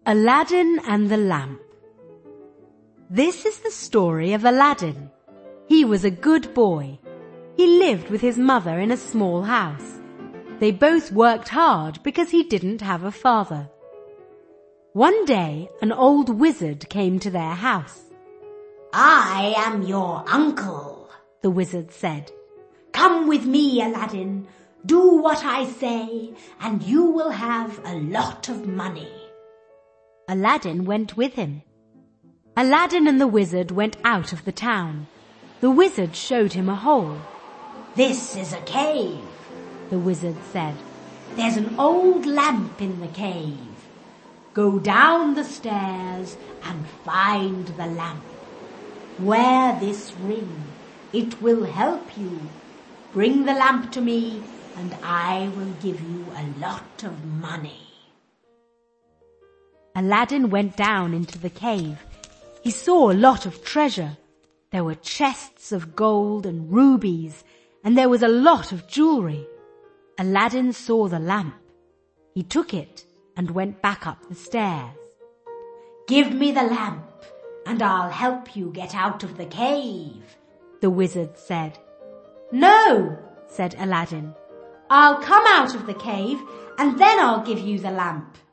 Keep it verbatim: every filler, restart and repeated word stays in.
Aladdin and the Lamp. This is the story of Aladdin. He was a good boy. He lived with his mother in a small house. They both worked hard because he didn't have a father. One day, an old wizard came to their house. "I am your uncle," the wizard said. "Come with me, Aladdin. Do what I say, and you will have a lot of money." Aladdin went with him. Aladdin and the wizard went out of the town. The wizard showed him a hole. "This is a cave," the wizard said. "There's an old lamp in the cave. Go down the stairs and find the lamp. Wear this ring. It will help you. Bring the lamp to me, and I will give you a lot of money." Aladdin went down into the cave. He saw a lot of treasure. There were chests of gold and rubies, and there was a lot of jewelry. Aladdin saw the lamp. He took it and went back up the stairs. "Give me the lamp, and I'll help you get out of the cave," the wizard said. "No," said Aladdin. "I'll come out of the cave, and then I'll give you the lamp."